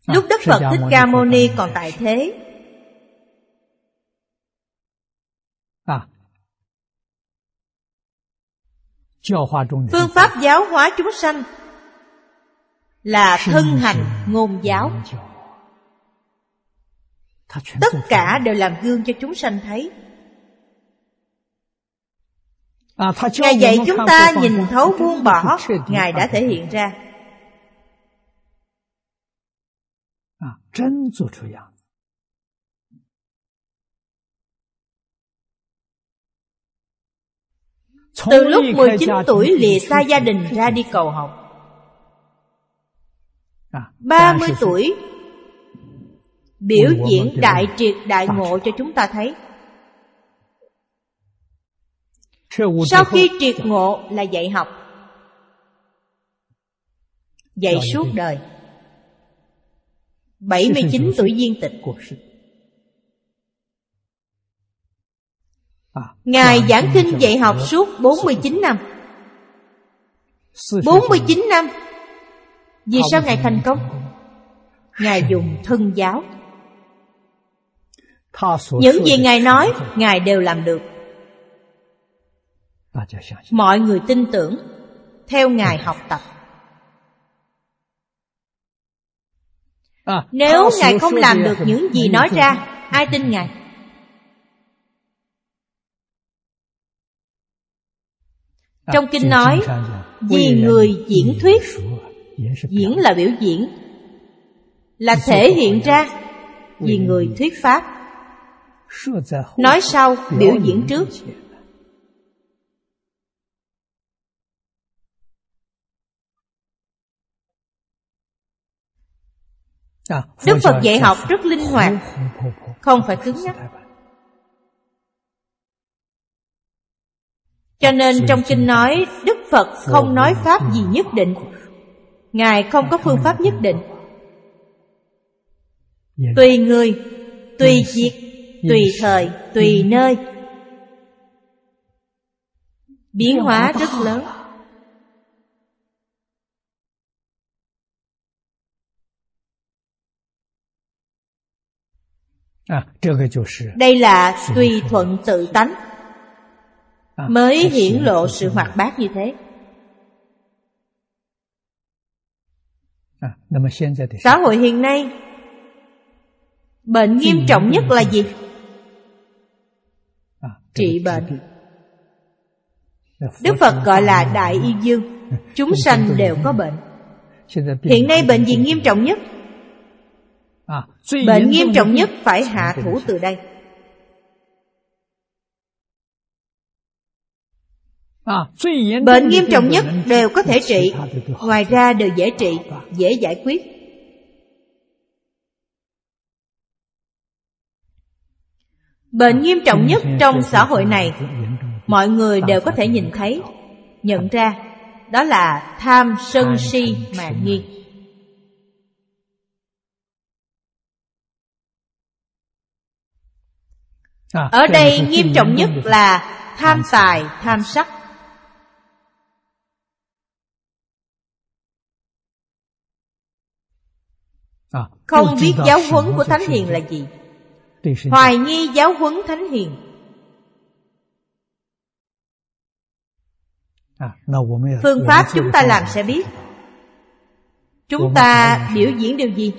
Lúc Đức Phật Thích Ca Mâu Ni còn tại thế, phương pháp giáo hóa chúng sanh là thân hành ngôn giáo. Tất cả đều làm gương cho chúng sanh thấy. Ngài dạy chúng ta nhìn thấu buông bỏ, Ngài đã thể hiện ra. Từ lúc 19 tuổi lìa xa gia đình ra đi cầu học, 30 tuổi biểu diễn đại triệt đại ngộ cho chúng ta thấy. Sau khi triệt ngộ là dạy học, dạy suốt đời. 79 tuổi viên tịch. Ngài giảng kinh dạy học suốt 49 năm. 49 năm. Vì sao Ngài thành công? Ngài dùng thân giáo. Những gì Ngài nói, Ngài đều làm được. Mọi người tin tưởng, theo Ngài học tập. Nếu Ngài không làm được những gì nói ra, ai tin Ngài? Trong kinh nói, vì người diễn thuyết. Diễn là biểu diễn, là thể hiện ra. Vì người thuyết pháp. Nói sau, biểu diễn trước. Đức Phật dạy học rất linh hoạt, không phải cứng nhắc. Cho nên trong kinh nói, Đức Phật không nói pháp gì nhất định. Ngài không có phương pháp nhất định. Tùy người, tùy việc, tùy thời, tùy nơi. Biến hóa rất lớn. Đây là tùy thuận tự tánh, mới hiển lộ sự hoạt bát như thế. Xã hội hiện nay, bệnh nghiêm trọng nhất là gì? Trị bệnh. Đức Phật gọi là đại y dương. Chúng sanh đều có bệnh. Hiện nay bệnh gì nghiêm trọng nhất? Bệnh nghiêm trọng nhất phải hạ thủ từ đây. Bệnh nghiêm trọng nhất đều có thể trị, ngoài ra đều dễ trị, dễ giải quyết. Bệnh nghiêm trọng nhất trong xã hội này, mọi người đều có thể nhìn thấy, nhận ra, đó là tham sân si mạn nghi. Ở đây nghiêm trọng nhất là tham tài, tham sắc. Không biết giáo huấn của Thánh Hiền là gì, hoài nghi giáo huấn Thánh Hiền. Phương pháp chúng ta làm sẽ biết. Chúng ta biểu diễn điều gì?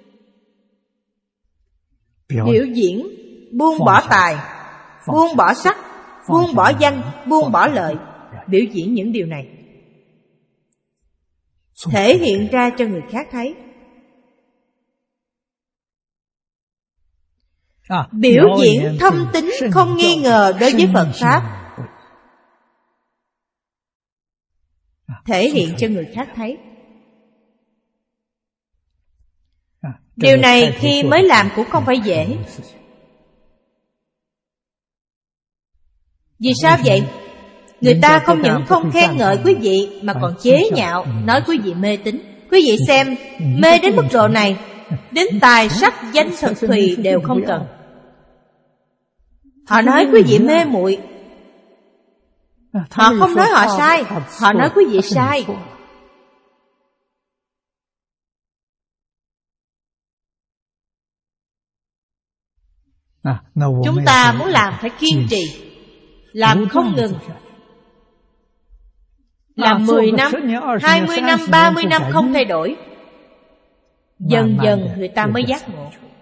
Biểu diễn buông bỏ tài, buông bỏ sắc, buông bỏ danh, buông bỏ lợi. Biểu diễn những điều này, thể hiện ra cho người khác thấy. Biểu diễn thâm tín không nghi ngờ đối với Phật Pháp, thể hiện cho người khác thấy. Điều này khi mới làm cũng không phải dễ. Vì sao vậy? Người ta không những không khen ngợi quý vị, mà còn chế nhạo, nói quý vị mê tín. Quý vị xem, mê đến mức độ này, đến tài sắc danh thực thùy đều không cần. Họ nói quý vị mê muội. Họ không nói họ sai, họ nói quý vị sai. Chúng ta muốn làm phải kiên trì, làm không ngừng. Làm 10 năm, 20 năm, 30 năm không thay đổi, dần dần người ta mới giác ngộ.